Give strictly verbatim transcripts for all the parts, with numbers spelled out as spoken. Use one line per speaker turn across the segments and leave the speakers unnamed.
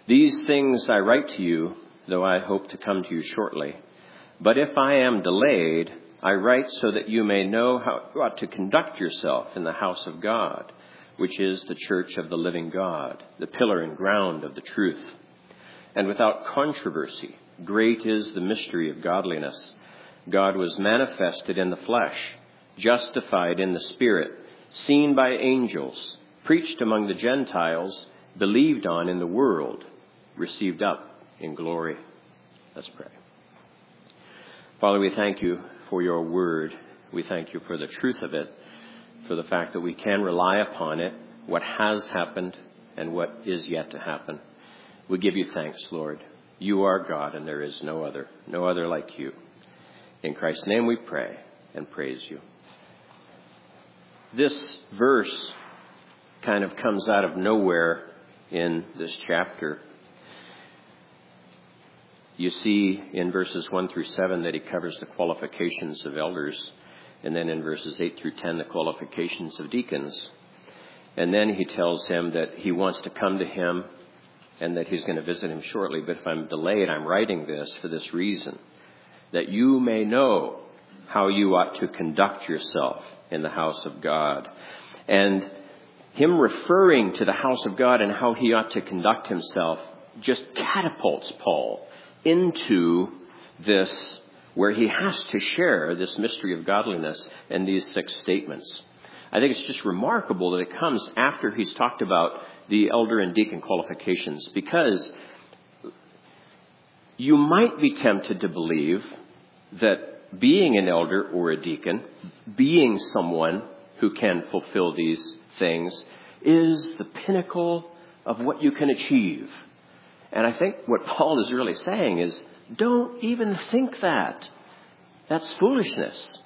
These things I write to you, though I hope to come to you shortly. But if I am delayed, I write so that you may know how you ought to conduct yourself in the house of God, which is the church of the living God, the pillar and ground of the truth. And without controversy, great is the mystery of godliness. God was manifested in the flesh, justified in the Spirit, seen by angels, preached among the Gentiles, believed on in the world, received up in glory. Let's pray. Father, we thank you for your word. We thank you for the truth of it, for the fact that we can rely upon it, what has happened and what is yet to happen. We give you thanks, Lord. You are God and there is no other, no other like you. In Christ's name we pray and praise you. This verse kind of comes out of nowhere in this chapter. You see in verses one through seven that he covers the qualifications of elders. And then in verses eight through ten, the qualifications of deacons. And then he tells him that he wants to come to him and that he's going to visit him shortly. But if I'm delayed, I'm writing this for this reason, that you may know how you ought to conduct yourself in the house of God. And him referring to the house of God and how he ought to conduct himself just catapults Paul into this, where he has to share this mystery of godliness and these six statements. I think it's just remarkable that it comes after he's talked about the elder and deacon qualifications, because you might be tempted to believe that being an elder or a deacon, being someone who can fulfill these things, is the pinnacle of what you can achieve. And I think what Paul is really saying is, don't even think that. That's foolishness.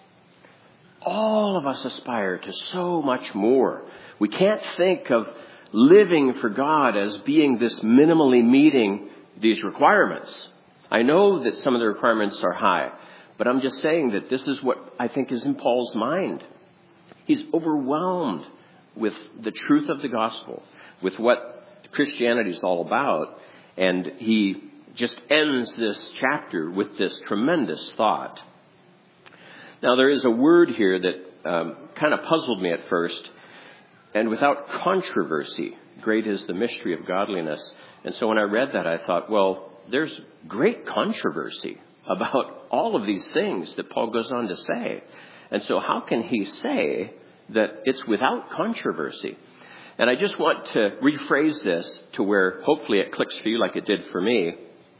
All of us aspire to so much more. We can't think of living for God as being this minimally meeting these requirements. I know that some of the requirements are high, but I'm just saying that this is what I think is in Paul's mind. He's overwhelmed with the truth of the gospel, with what Christianity is all about. And he just ends this chapter with this tremendous thought. Now, there is a word here that um, kind of puzzled me at first. And without controversy, great is the mystery of godliness. And so when I read that, I thought, well, there's great controversy about all of these things that Paul goes on to say. And so how can he say that it's without controversy? And I just want to rephrase this to where hopefully it clicks for you like it did for me.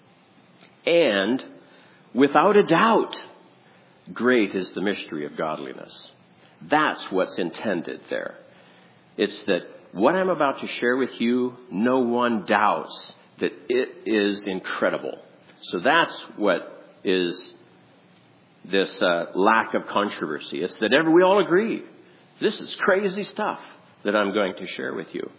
And without a doubt, great is the mystery of godliness. That's what's intended there. It's that what I'm about to share with you, no one doubts that it is incredible. So that's what is this uh, lack of controversy. It's that every, we all agree. This is crazy stuff that I'm going to share with you.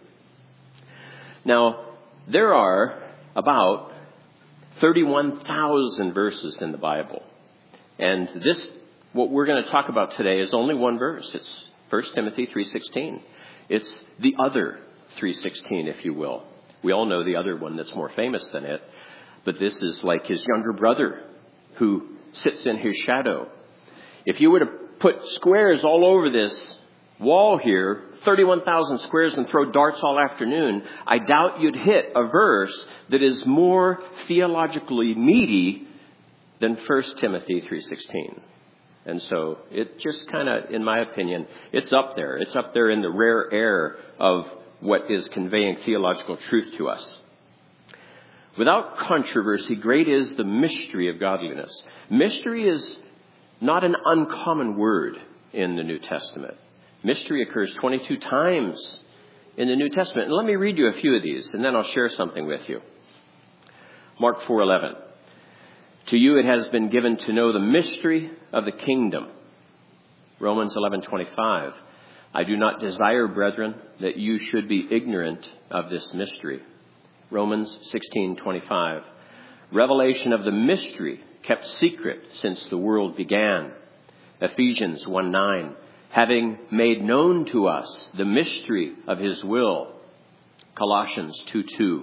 Now, there are about thirty-one thousand verses in the Bible. And this, what we're going to talk about today, is only one verse. It's First Timothy three sixteen. It's the other three sixteen, if you will. We all know the other one that's more famous than it. But this is like his younger brother who sits in his shadow. If you were to put squares all over this wall here, thirty-one thousand squares, and throw darts all afternoon, I doubt you'd hit a verse that is more theologically meaty than First Timothy three sixteen. And so it just kind of, in my opinion, it's up there. It's up there in the rare air of what is conveying theological truth to us. Without controversy, great is the mystery of godliness. Mystery is not an uncommon word in the New Testament. Mystery occurs twenty-two times in the New Testament. And let me read you a few of these, and then I'll share something with you. Mark four eleven. To you it has been given to know the mystery of the kingdom. Romans eleven twenty-five. I do not desire, brethren, that you should be ignorant of this mystery. Romans sixteen twenty-five. Revelation of the mystery kept secret since the world began. Ephesians one nine. Having made known to us the mystery of his will. Colossians two two.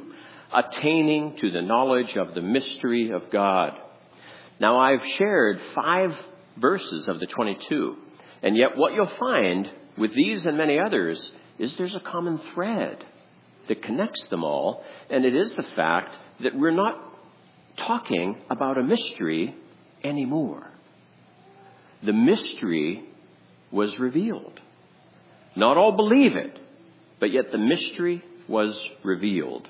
attaining to the knowledge of the mystery of God. Now, I've shared five verses of the twenty-two, and yet what you'll find with these and many others is there's a common thread that connects them all, and it is the fact that we're not talking about a mystery anymore. The mystery was revealed. Not all believe it, but yet the mystery was revealed.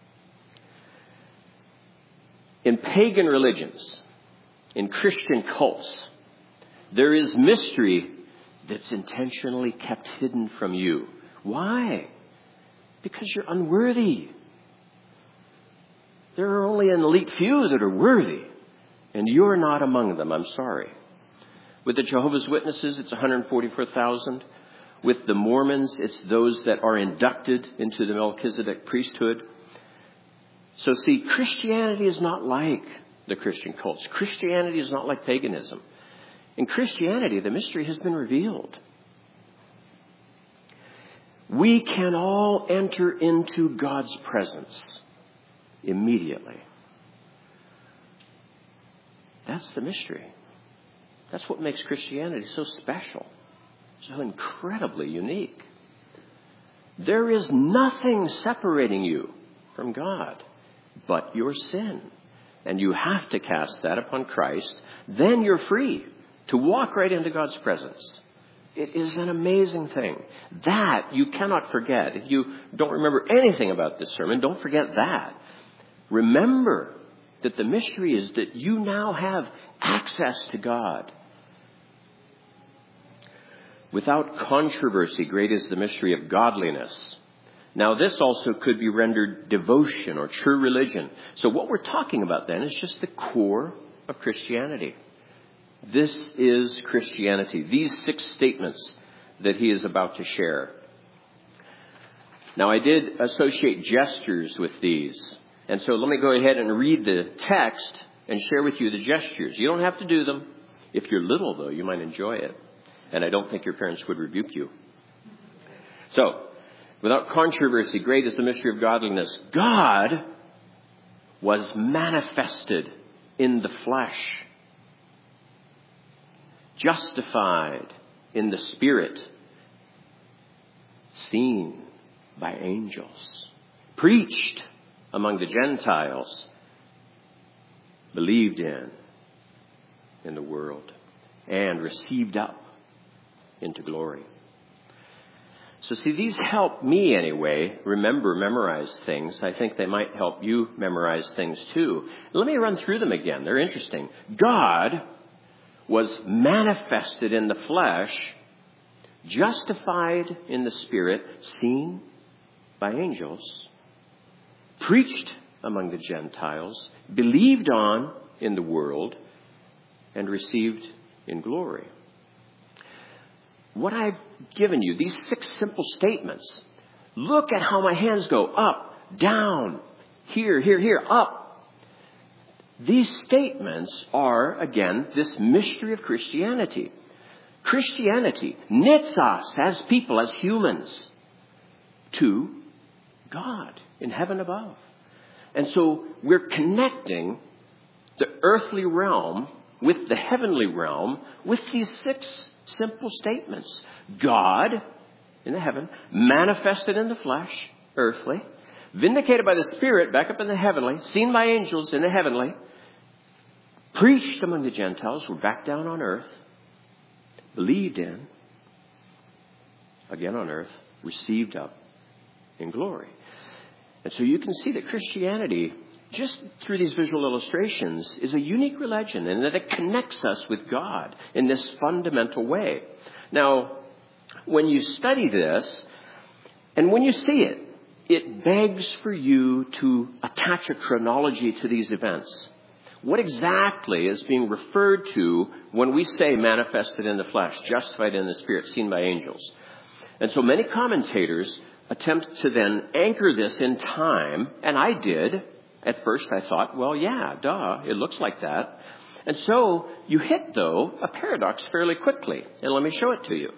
In pagan religions, in Christian cults, there is mystery that's intentionally kept hidden from you. Why? Because you're unworthy. There are only an elite few that are worthy, and you're not among them. I'm sorry. With the Jehovah's Witnesses, it's one hundred forty-four thousand. With the Mormons, it's those that are inducted into the Melchizedek priesthood. So see, Christianity is not like the Christian cults. Christianity is not like paganism. In Christianity, the mystery has been revealed. We can all enter into God's presence immediately. That's the mystery. That's what makes Christianity so special, so incredibly unique. There is nothing separating you from God but your sin. And you have to cast that upon Christ. Then you're free to walk right into God's presence. It is an amazing thing. That you cannot forget. If you don't remember anything about this sermon, don't forget that. Remember that the mystery is that you now have access to God. Without controversy, great is the mystery of godliness. Now, this also could be rendered devotion or true religion. So what we're talking about then is just the core of Christianity. This is Christianity. These six statements that he is about to share. Now, I did associate gestures with these. And so let me go ahead and read the text and share with you the gestures. You don't have to do them. If you're little, though, you might enjoy it. And I don't think your parents would rebuke you. So, without controversy, great is the mystery of godliness. God was manifested in the flesh, justified in the Spirit, seen by angels, preached among the Gentiles, believed in in the world, and received up into glory. So see, these help me anyway remember, memorize things. I think they might help you memorize things too. Let me run through them again. They're interesting. God was manifested in the flesh, justified in the Spirit, seen by angels, preached among the Gentiles, believed on in the world, and received in glory. What I've given you, these six simple statements, look at how my hands go up, down, here, here, here, up. These statements are, again, this mystery of Christianity. Christianity knits us as people, as humans, to God in heaven above. And so we're connecting the earthly realm with the heavenly realm with these six simple statements. God in the heaven, manifested in the flesh, earthly, vindicated by the Spirit, back up in the heavenly, seen by angels in the heavenly, preached among the Gentiles, we're back down on earth, believed in, again on earth, received up in glory. And so you can see that Christianity, just through these visual illustrations, is a unique religion in that it connects us with God in this fundamental way. Now, when you study this, and when you see it, it begs for you to attach a chronology to these events. What exactly is being referred to when we say manifested in the flesh, justified in the Spirit, seen by angels? And so many commentators attempt to then anchor this in time, and I did. At first I thought, well, yeah, duh, it looks like that. And so you hit, though, a paradox fairly quickly. And let me show it to you.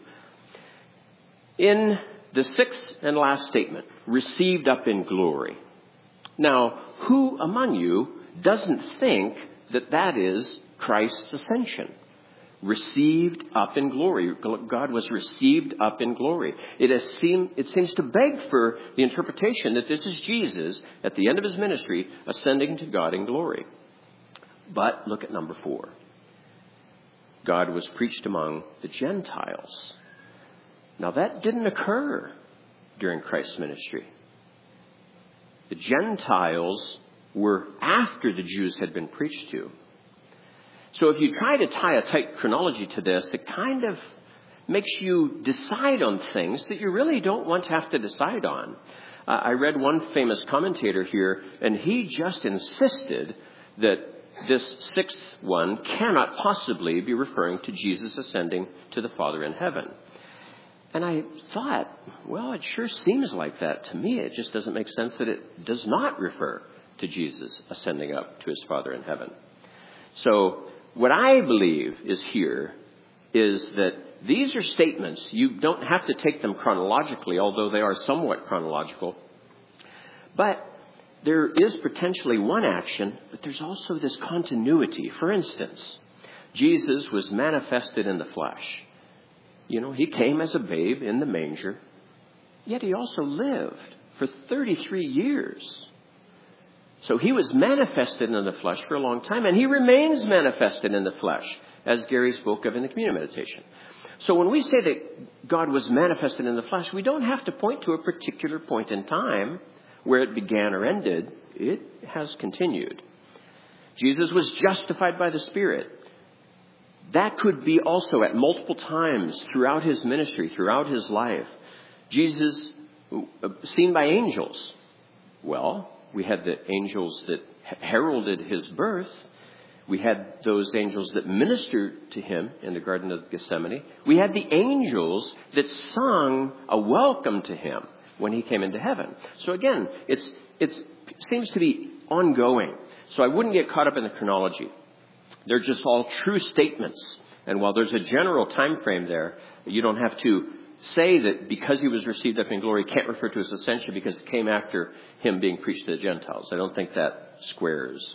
In the sixth and last statement, received up in glory. Now, who among you doesn't think that that is Christ's ascension? Received up in glory. God was received up in glory. It has seemed, it seems to beg for the interpretation that this is Jesus at the end of his ministry ascending to God in glory. But look at number four. God was preached among the Gentiles. Now that didn't occur during Christ's ministry. The Gentiles were after the Jews had been preached to. So if you try to tie a tight chronology to this, it kind of makes you decide on things that you really don't want to have to decide on. Uh, I read one famous commentator here, and he just insisted that this sixth one cannot possibly be referring to Jesus ascending to the Father in heaven. And I thought, well, it sure seems like that to me. It just doesn't make sense that it does not refer to Jesus ascending up to his Father in heaven. So what I believe is here is that these are statements. You don't have to take them chronologically, although they are somewhat chronological. But there is potentially one action, but there's also this continuity. For instance, Jesus was manifested in the flesh. You know, he came as a babe in the manger, yet he also lived for thirty-three years. So he was manifested in the flesh for a long time, and he remains manifested in the flesh, as Gary spoke of in the communion meditation. So when we say that God was manifested in the flesh, we don't have to point to a particular point in time where it began or ended. It has continued. Jesus was justified by the Spirit. That could be also at multiple times throughout his ministry, throughout his life. Jesus seen by angels. Well, we had the angels that heralded his birth. We had those angels that ministered to him in the Garden of Gethsemane. We had the angels that sung a welcome to him when he came into heaven. So again, it's it's it seems to be ongoing. So I wouldn't get caught up in the chronology. They're just all true statements. And while there's a general time frame there, you don't have to say that because he was received up in glory, can't refer to his ascension because it came after him being preached to the Gentiles. I don't think that squares.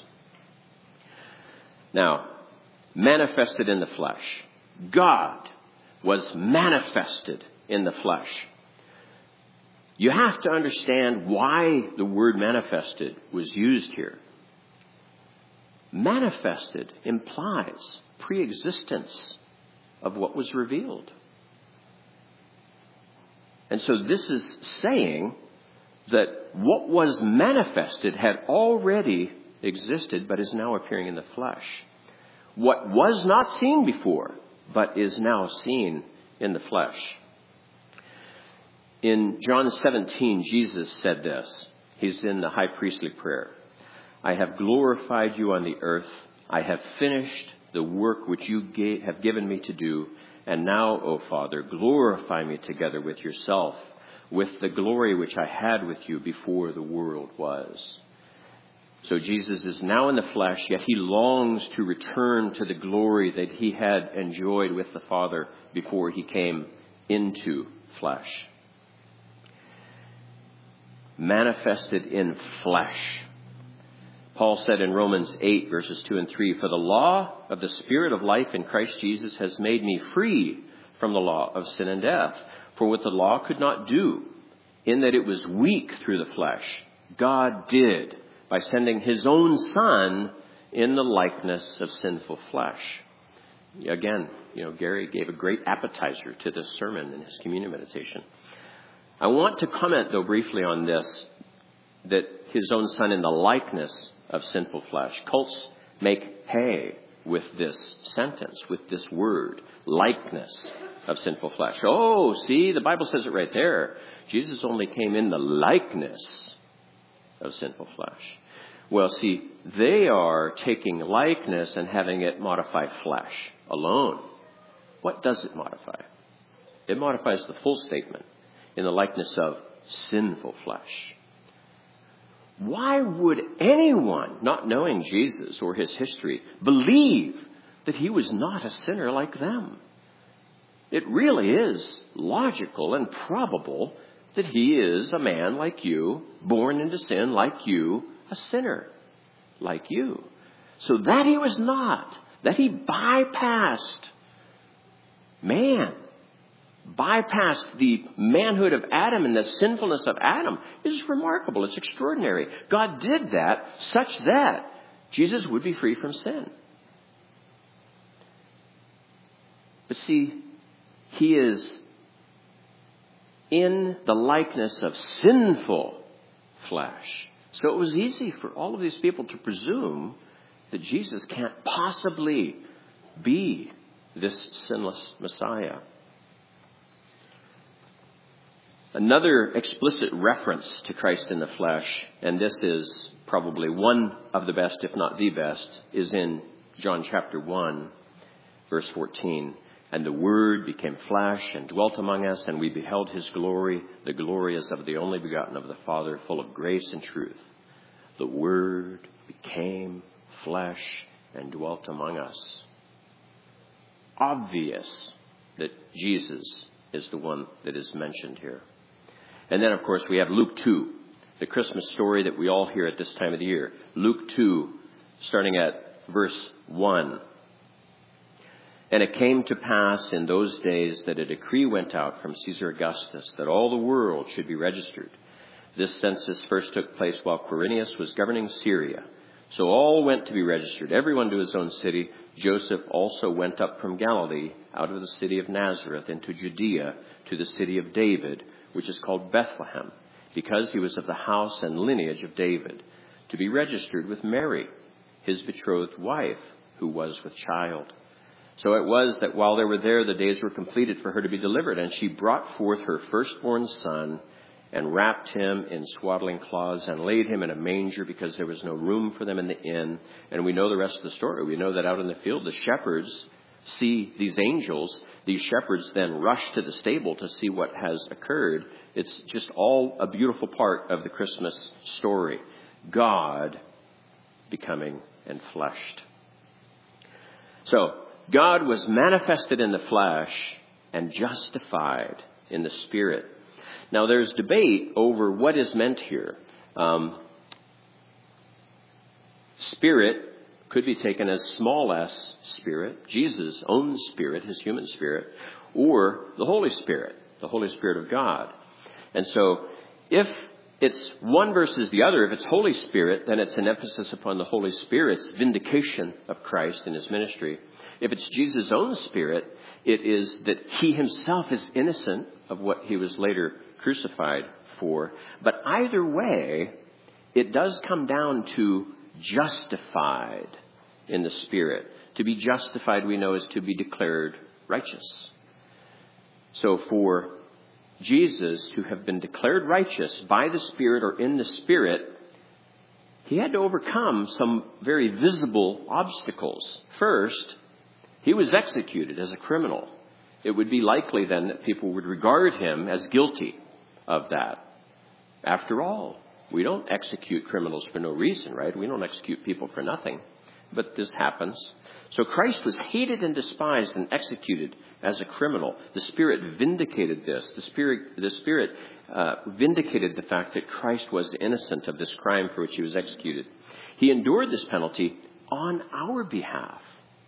Now, manifested in the flesh. God was manifested in the flesh. You have to understand why the word manifested was used here. Manifested implies pre-existence of what was revealed. And so this is saying that what was manifested had already existed, but is now appearing in the flesh. What was not seen before, but is now seen in the flesh. In John seventeen, Jesus said this. He's in the high priestly prayer. I have glorified you on the earth. I have finished the work which you gave, have given me to do. And now, O Father, glorify me together with yourself, with the glory which I had with you before the world was. So Jesus is now in the flesh, yet he longs to return to the glory that he had enjoyed with the Father before he came into flesh. Manifested in flesh. Paul said in Romans eight, verses two and three, for the law of the Spirit of life in Christ Jesus has made me free from the law of sin and death. For what the law could not do, in that it was weak through the flesh, God did by sending his own Son in the likeness of sinful flesh. Again, you know, Gary gave a great appetizer to this sermon in his communion meditation. I want to comment, though, briefly on this, that his own Son in the likeness of sinful flesh. Cults make hay with this sentence, with this word, likeness of sinful flesh. Oh, see, the Bible says it right there. Jesus only came in the likeness of sinful flesh. Well, see, they are taking likeness and having it modify flesh alone. What does it modify? It modifies the full statement in the likeness of sinful flesh. Why would anyone, not knowing Jesus or his history, believe that he was not a sinner like them? It really is logical and probable that he is a man like you, born into sin like you, a sinner like you. So that he was not, that he bypassed man, bypassed the manhood of Adam and the sinfulness of Adam is remarkable. It's extraordinary. God did that such that Jesus would be free from sin. But see, he is in the likeness of sinful flesh. So it was easy for all of these people to presume that Jesus can't possibly be this sinless Messiah. Another explicit reference to Christ in the flesh, and this is probably one of the best, if not the best, is in John chapter one, verse fourteen. And the Word became flesh and dwelt among us, and we beheld his glory. The glory is of the only begotten of the Father, full of grace and truth. The Word became flesh and dwelt among us. Obvious that Jesus is the one that is mentioned here. And then, of course, we have Luke two, the Christmas story that we all hear at this time of the year. Luke two, starting at verse one. And it came to pass in those days that a decree went out from Caesar Augustus that all the world should be registered. This census first took place while Quirinius was governing Syria. So all went to be registered, everyone to his own city. Joseph also went up from Galilee, out of the city of Nazareth, into Judea, to the city of David, which is called Bethlehem, because he was of the house and lineage of David, to be registered with Mary, his betrothed wife, who was with child. So it was that while they were there, the days were completed for her to be delivered. And she brought forth her firstborn son and wrapped him in swaddling cloths and laid him in a manger because there was no room for them in the inn. And we know the rest of the story. We know that out in the field, the shepherds see these angels. These shepherds then rush to the stable to see what has occurred. It's just all a beautiful part of the Christmas story. God becoming enfleshed. So, God was manifested in the flesh and justified in the Spirit. Now, there's debate over what is meant here. Um, spirit could be taken as small s, Spirit, Jesus' own Spirit, his human spirit, or the Holy Spirit, the Holy Spirit of God. And so, if it's one versus the other, if it's Holy Spirit, then it's an emphasis upon the Holy Spirit's vindication of Christ in his ministry. If it's Jesus' own Spirit, it is that he himself is innocent of what he was later crucified for. But either way, it does come down to justified in the Spirit. To be justified, we know, is to be declared righteous. So for Jesus to have been declared righteous by the Spirit or in the Spirit, he had to overcome some very visible obstacles. First, he was executed as a criminal. It would be likely then that people would regard him as guilty of that. After all, we don't execute criminals for no reason, right? We don't execute people for nothing. But this happens. So Christ was hated and despised and executed as a criminal. The Spirit vindicated this. The Spirit, the Spirit uh, vindicated the fact that Christ was innocent of this crime for which he was executed. He endured this penalty on our behalf.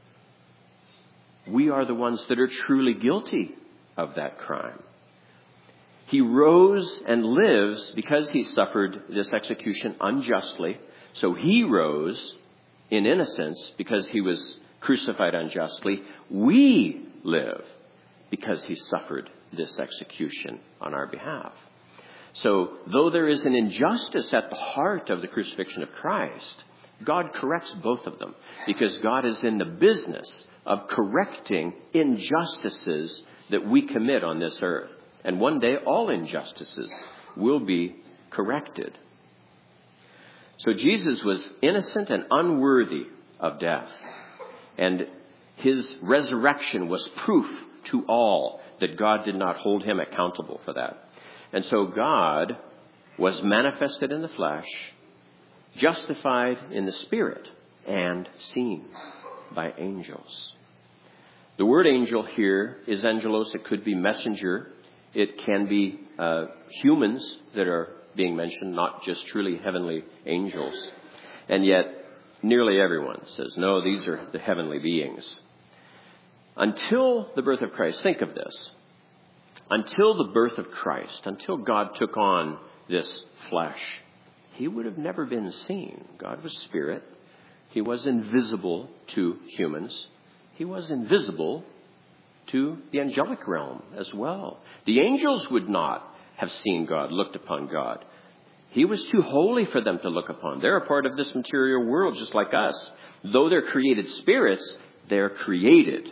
We are the ones that are truly guilty of that crime. He rose and lives because he suffered this execution unjustly. So he rose in innocence because he was crucified unjustly. We live because he suffered this execution on our behalf. So though there is an injustice at the heart of the crucifixion of Christ, God corrects both of them because God is in the business of correcting injustices that we commit on this earth. And one day all injustices will be corrected. So Jesus was innocent and unworthy of death. And his resurrection was proof to all that God did not hold him accountable for that. And so God was manifested in the flesh, justified in the Spirit, and seen by angels. The word angel here is angelos. It could be messenger. It can be uh, humans that are being mentioned, not just truly heavenly angels. And yet, nearly everyone says, no, these are the heavenly beings. Until the birth of Christ, think of this. Until the birth of Christ, until God took on this flesh, he would have never been seen. God was spirit. He was invisible to humans. He was invisible to the angelic realm as well. The angels would not have seen God, looked upon God. He was too holy for them to look upon. They're a part of this material world just like us. Though they're created spirits, they're created.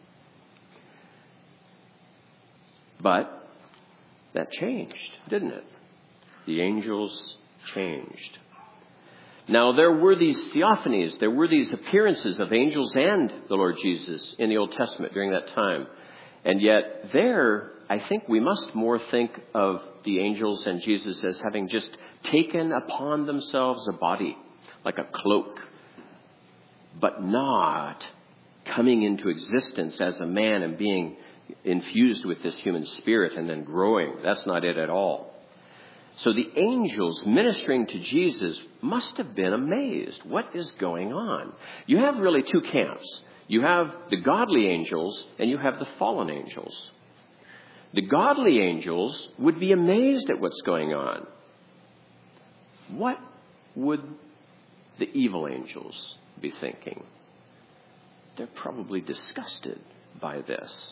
But that changed, didn't it? The angels changed. Now, there were these theophanies, there were these appearances of angels and the Lord Jesus in the Old Testament during that time. And yet there, I think we must more think of the angels and Jesus as having just taken upon themselves a body, like a cloak, but not coming into existence as a man and being infused with this human spirit and then growing. That's not it at all. So the angels ministering to Jesus must have been amazed. What is going on? You have really two camps. You have the godly angels and you have the fallen angels. The godly angels would be amazed at what's going on. What would the evil angels be thinking? They're probably disgusted by this.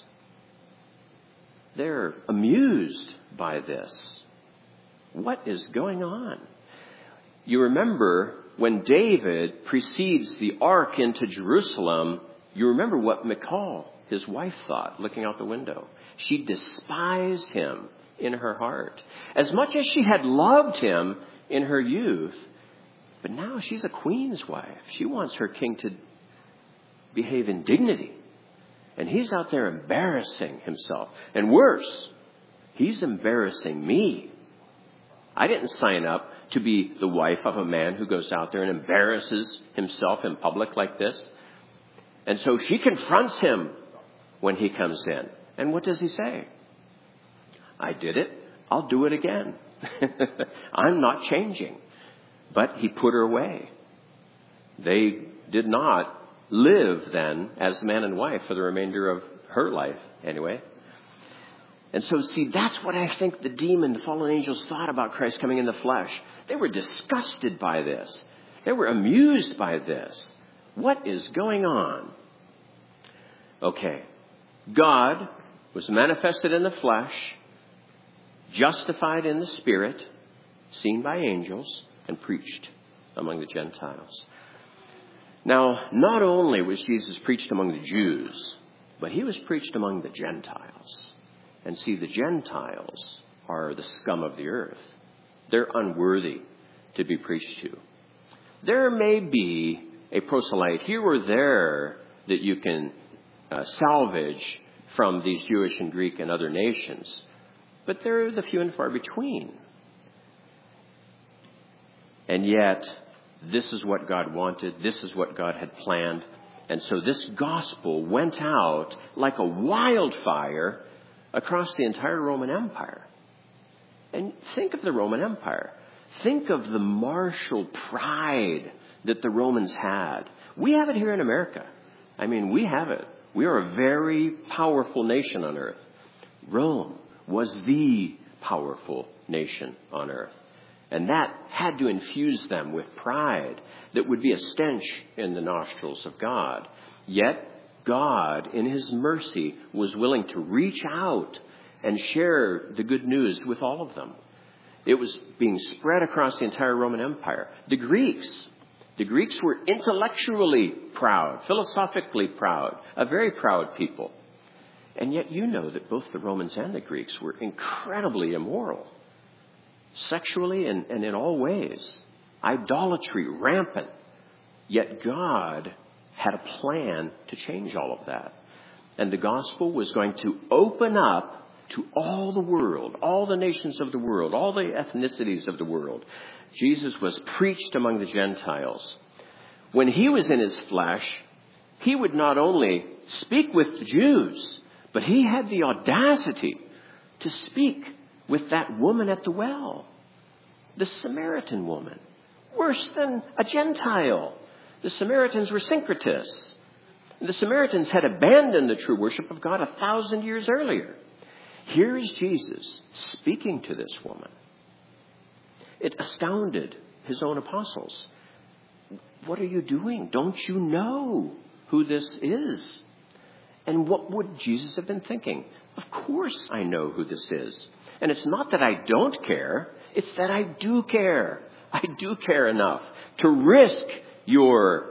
They're amused by this. What is going on? You remember when David precedes the ark into Jerusalem, you remember what Michal, his wife, thought looking out the window. She despised him in her heart. As much as she had loved him in her youth, but now she's a queen's wife. She wants her king to behave in dignity. And he's out there embarrassing himself. And worse, he's embarrassing me. I didn't sign up to be the wife of a man who goes out there and embarrasses himself in public like this. And so she confronts him when he comes in. And what does he say? I did it. I'll do it again. I'm not changing. But he put her away. They did not live then as man and wife for the remainder of her life anyway. And so, see, that's what I think the demon, the fallen angels thought about Christ coming in the flesh. They were disgusted by this. They were amused by this. What is going on? Okay. God was manifested in the flesh, justified in the spirit, seen by angels, and preached among the Gentiles. Now, not only was Jesus preached among the Jews, but he was preached among the Gentiles. And see, the Gentiles are the scum of the earth. They're unworthy to be preached to. There may be a proselyte here or there that you can uh, salvage from these Jewish and Greek and other nations, but they're the few and far between. And yet, this is what God wanted. This is what God had planned. And so this gospel went out like a wildfire across the entire Roman Empire. And think of the Roman Empire. Think of the martial pride that the Romans had. We have it here in America. I mean, we have it. We are a very powerful nation on earth. Rome was the powerful nation on earth. And that had to infuse them with pride that would be a stench in the nostrils of God. Yet God, in his mercy, was willing to reach out and share the good news with all of them. It was being spread across the entire Roman Empire. The Greeks, the Greeks were intellectually proud, philosophically proud, a very proud people. And yet you know that both the Romans and the Greeks were incredibly immoral. Sexually and, and in all ways. Idolatry rampant. Yet God had a plan to change all of that. And the gospel was going to open up to all the world, all the nations of the world, all the ethnicities of the world. Jesus was preached among the Gentiles. When he was in his flesh, he would not only speak with the Jews, but he had the audacity to speak with that woman at the well, the Samaritan woman, worse than a Gentile. The Samaritans were syncretists. The Samaritans had abandoned the true worship of God a thousand years earlier. Here is Jesus speaking to this woman. It astounded his own apostles. What are you doing? Don't you know who this is? And what would Jesus have been thinking? Of course I know who this is. And it's not that I don't care. It's that I do care. I do care enough to risk your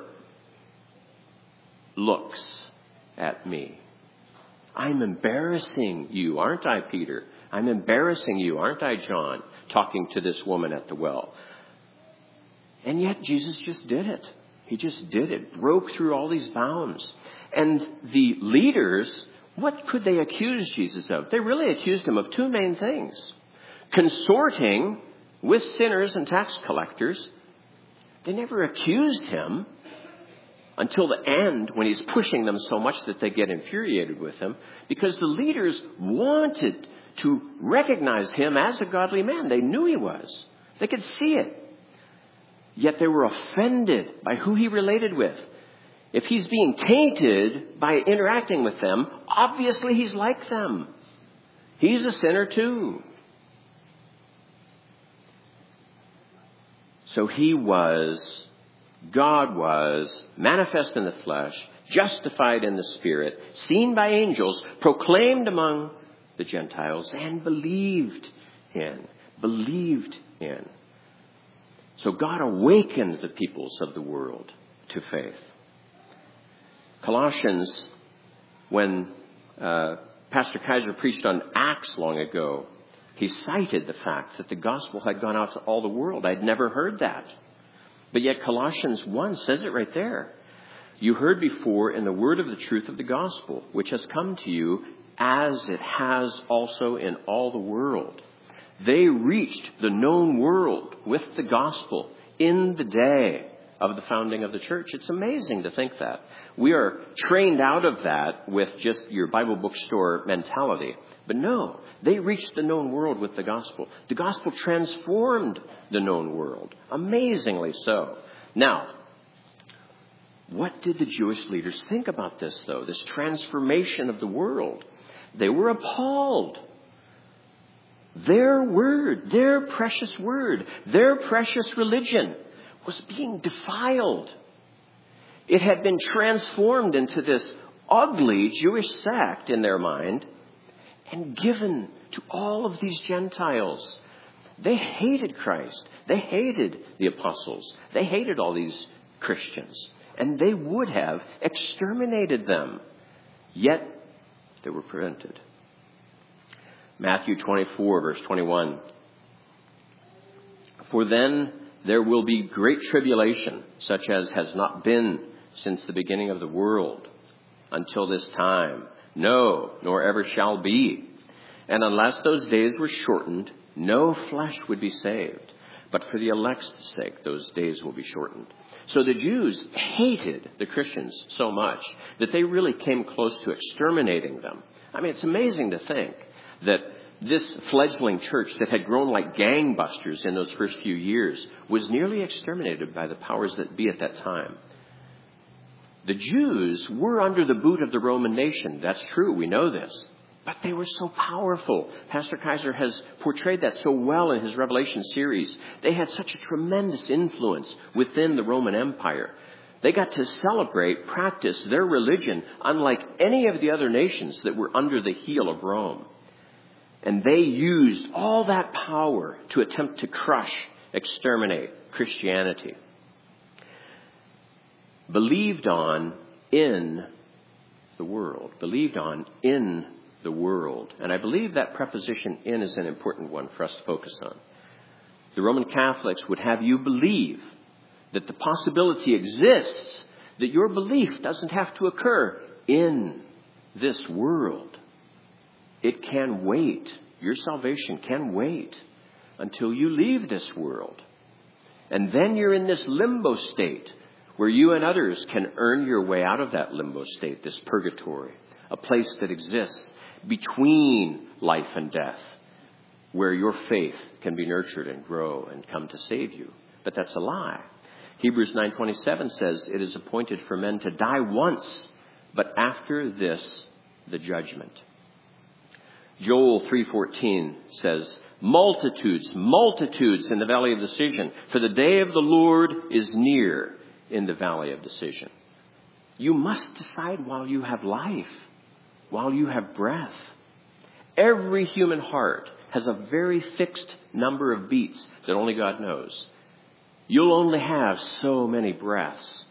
looks at me. I'm embarrassing you, aren't I, Peter? I'm embarrassing you, aren't I, John? Talking to this woman at the well. And yet Jesus just did it. He just did it. Broke through all these bounds. And the leaders, what could they accuse Jesus of? They really accused him of two main things. Consorting with sinners and tax collectors. They never accused him until the end, when he's pushing them so much that they get infuriated with him, because the leaders wanted to recognize him as a godly man. They knew he was. They could see it. Yet they were offended by who he related with. If he's being tainted by interacting with them, obviously he's like them. He's a sinner too. So he was, God was, manifest in the flesh, justified in the Spirit, seen by angels, proclaimed among the Gentiles, and believed in. Believed in. So God awakened the peoples of the world to faith. Colossians, when uh, Pastor Kaiser preached on Acts long ago, he cited the fact that the gospel had gone out to all the world. I'd never heard that. But yet Colossians one says it right there. You heard before in the word of the truth of the gospel, which has come to you as it has also in all the world. They reached the known world with the gospel in the day of the founding of the church. It's amazing to think that. We are trained out of that with just your Bible bookstore mentality. But no, they reached the known world with the gospel. The gospel transformed the known world. Amazingly so. Now, what did the Jewish leaders think about this, though? This transformation of the world. They were appalled. Their word, their precious word, their precious religion was being defiled. It had been transformed into this ugly Jewish sect in their mind and given to all of these Gentiles. They hated Christ. They hated the apostles. They hated all these Christians. And they would have exterminated them. Yet they were prevented. Matthew twenty-four, verse twenty-one. For then there will be great tribulation, such as has not been since the beginning of the world until this time. No, nor ever shall be. And unless those days were shortened, no flesh would be saved. But for the elect's sake, those days will be shortened. So the Jews hated the Christians so much that they really came close to exterminating them. I mean, it's amazing to think that this fledgling church that had grown like gangbusters in those first few years was nearly exterminated by the powers that be at that time. The Jews were under the boot of the Roman nation. That's true. We know this. But they were so powerful. Pastor Kaiser has portrayed that so well in his Revelation series. They had such a tremendous influence within the Roman Empire. They got to celebrate, practice their religion unlike any of the other nations that were under the heel of Rome. And they used all that power to attempt to crush, exterminate Christianity. Believed on in the world. Believed on in the world. And I believe that preposition in is an important one for us to focus on. The Roman Catholics would have you believe that the possibility exists that your belief doesn't have to occur in this world. It can wait. Your salvation can wait until you leave this world. And then you're in this limbo state where you and others can earn your way out of that limbo state, this purgatory, a place that exists between life and death, where your faith can be nurtured and grow and come to save you. But that's a lie. Hebrews nine twenty-seven says it is appointed for men to die once, but after this, the judgment. Joel three fourteen says, multitudes, multitudes in the valley of decision, for the day of the Lord is near in the valley of decision. You must decide while you have life, while you have breath. Every human heart has a very fixed number of beats that only God knows. You'll only have so many breaths.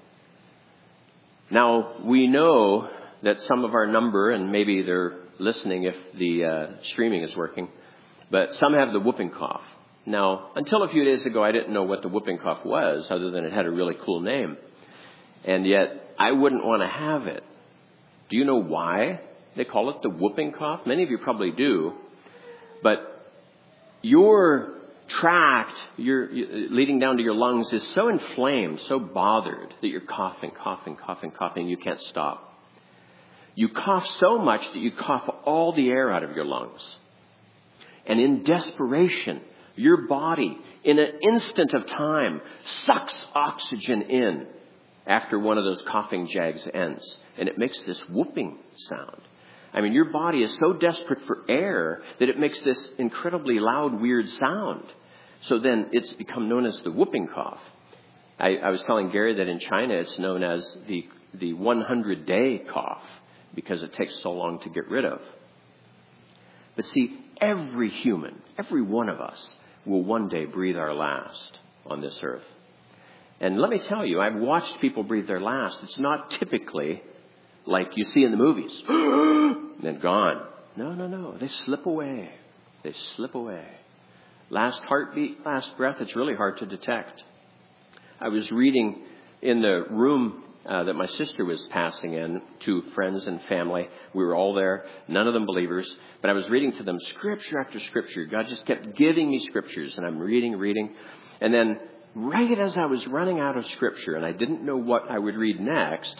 Now, we know that some of our number, and maybe they're listening if the uh, streaming is working, but some have the whooping cough. Now, until a few days ago, I didn't know what the whooping cough was, other than it had a really cool name. And yet, I wouldn't want to have it. Do you know why they call it the whooping cough? Many of you probably do. But your tract, your, leading down to your lungs, is so inflamed, so bothered, that you're coughing, coughing, coughing, coughing. You can't stop. You cough so much that you cough all the air out of your lungs. And in desperation, your body, in an instant of time, sucks oxygen in after one of those coughing jags ends. And it makes this whooping sound. I mean, your body is so desperate for air that it makes this incredibly loud, weird sound. So then it's become known as the whooping cough. I, I was telling Gary that in China it's known as the, the hundred day cough because it takes so long to get rid of. But see, every human, every one of us will one day breathe our last on this earth. And let me tell you, I've watched people breathe their last. It's not typically like you see in the movies. And then gone. No, no, no. They slip away. They slip away. Last heartbeat, last breath, it's really hard to detect. I was reading in the room uh, that my sister was passing in to friends and family. We were all there, none of them believers. But I was reading to them scripture after scripture. God just kept giving me scriptures. And I'm reading, reading. And then right as I was running out of scripture and I didn't know what I would read next,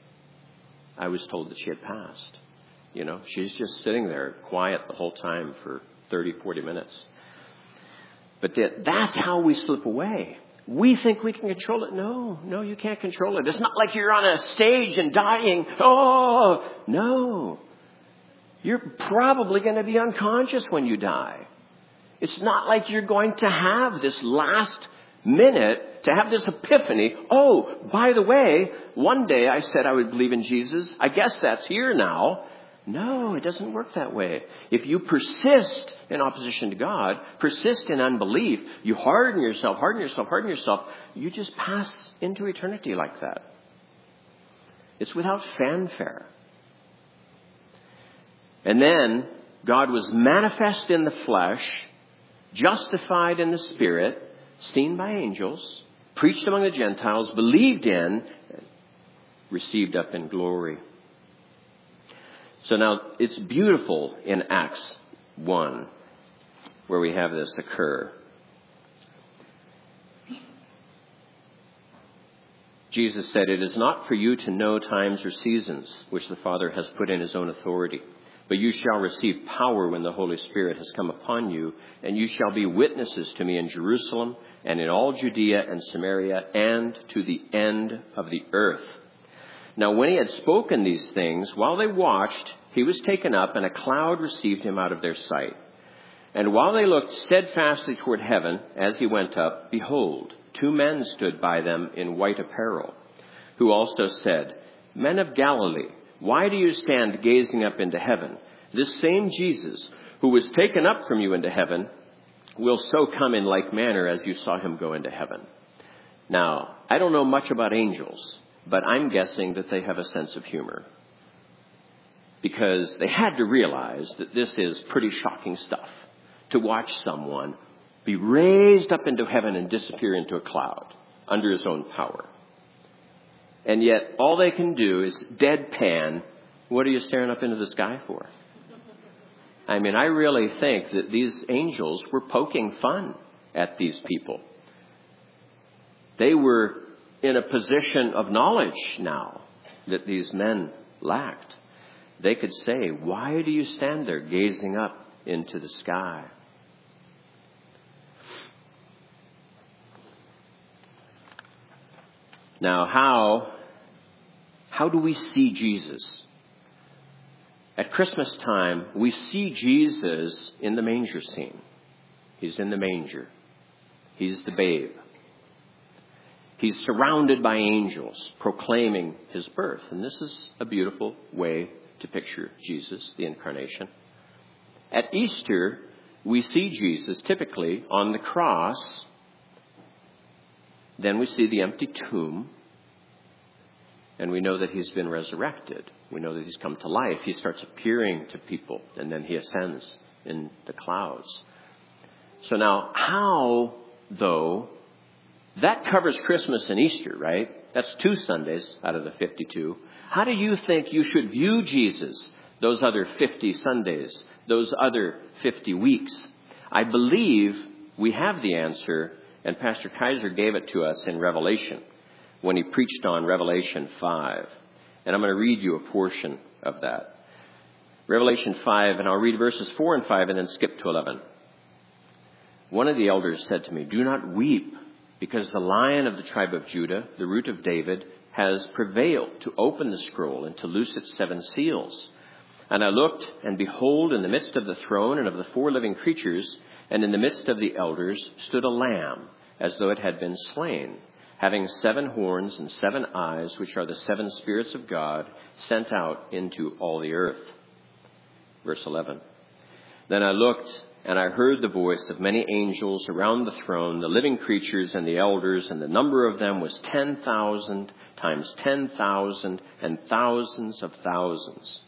I was told that she had passed. You know, she's just sitting there quiet the whole time for thirty, forty minutes. But that, that's how we slip away. We think we can control it. No, no, you can't control it. It's not like you're on a stage and dying. Oh, no. You're probably going to be unconscious when you die. It's not like you're going to have this last minute to have this epiphany. Oh, by the way, one day I said I would believe in Jesus. I guess that's here now. No, it doesn't work that way. If you persist in opposition to God, persist in unbelief, you harden yourself, harden yourself, harden yourself, you just pass into eternity like that. It's without fanfare. And then God was manifest in the flesh, justified in the Spirit, seen by angels, preached among the Gentiles, believed in, received up in glory. So now it's beautiful in Acts one where we have this occur. Jesus said, "It is not for you to know times or seasons which the Father has put in his own authority, but you shall receive power when the Holy Spirit has come upon you, and you shall be witnesses to me in Jerusalem and in all Judea and Samaria and to the end of the earth." Now, when he had spoken these things, while they watched, he was taken up, and a cloud received him out of their sight. And while they looked steadfastly toward heaven as he went up, behold, two men stood by them in white apparel, who also said, "Men of Galilee, why do you stand gazing up into heaven? This same Jesus, who was taken up from you into heaven, will so come in like manner as you saw him go into heaven." Now, I don't know much about angels, but I'm guessing that they have a sense of humor, because they had to realize that this is pretty shocking stuff, to watch someone be raised up into heaven and disappear into a cloud under his own power. And yet all they can do is deadpan, "What are you staring up into the sky for?" I mean, I really think that these angels were poking fun at these people. They were in a position of knowledge now that these men lacked. they could say, "Why do you stand there gazing up into the sky?" Now, how, how do we see Jesus? At Christmas time, we see Jesus in the manger scene. He's in the manger. He's the babe. He's surrounded by angels proclaiming his birth. And this is a beautiful way to picture Jesus, the incarnation. At Easter, we see Jesus typically on the cross. Then we see the empty tomb. And we know that he's been resurrected. We know that he's come to life. He starts appearing to people. And then he ascends in the clouds. So now, how, though, that covers Christmas and Easter, right? That's two Sundays out of the fifty-two. How do you think you should view Jesus those other fifty Sundays, those other fifty weeks? I believe we have the answer, and Pastor Kaiser gave it to us in Revelation when he preached on Revelation five. And I'm going to read you a portion of that. Revelation five, and I'll read verses four and five and then skip to eleven. One of the elders said to me, "Do not weep, because the Lion of the tribe of Judah, the Root of David, has prevailed to open the scroll and to loose its seven seals." And I looked, and behold, in the midst of the throne and of the four living creatures, and in the midst of the elders, stood a lamb, as though it had been slain, having seven horns and seven eyes, which are the seven spirits of God, sent out into all the earth. Verse eleven. Then I looked, and I heard the voice of many angels around the throne, the living creatures and the elders, and the number of them was ten thousand times ten thousand and thousands of thousands,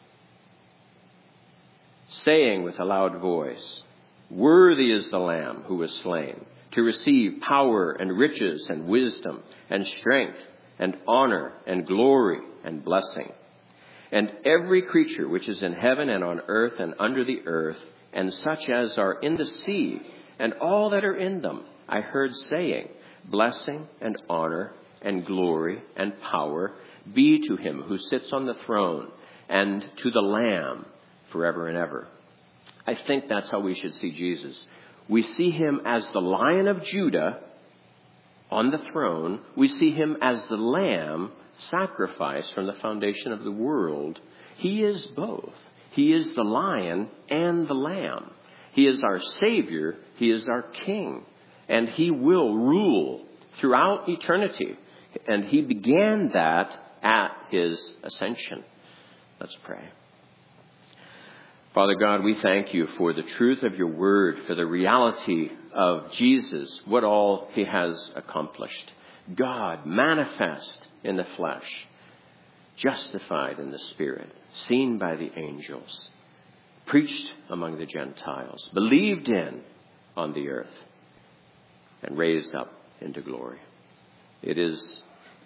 saying with a loud voice, "Worthy is the Lamb who was slain, to receive power and riches and wisdom and strength and honor and glory and blessing." And every creature which is in heaven and on earth and under the earth, and such as are in the sea, and all that are in them, I heard saying, "Blessing and honor and glory and power be to him who sits on the throne and to the Lamb forever and ever." I think that's how we should see Jesus. We see him as the Lion of Judah on the throne. We see him as the Lamb sacrificed from the foundation of the world. He is both. He is the Lion and the Lamb. He is our Savior. He is our King. And he will rule throughout eternity. And he began that at his ascension. Let's pray. Father God, we thank you for the truth of your word, for the reality of Jesus, what all he has accomplished. God manifest in the flesh, justified in the Spirit, seen by the angels, preached among the Gentiles, believed in on the earth, and raised up into glory. It is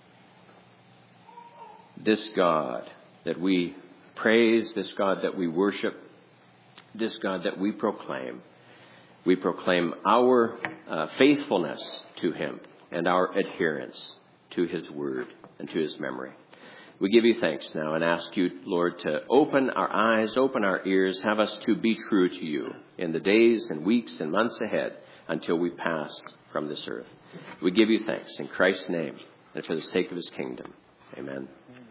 this God that we praise, this God that we worship, this God that we proclaim. We proclaim our uh, faithfulness to him and our adherence to his word and to his memory. We give you thanks now and ask you, Lord, to open our eyes, open our ears, have us to be true to you in the days and weeks and months ahead until we pass from this earth. We give you thanks in Christ's name and for the sake of his kingdom. Amen.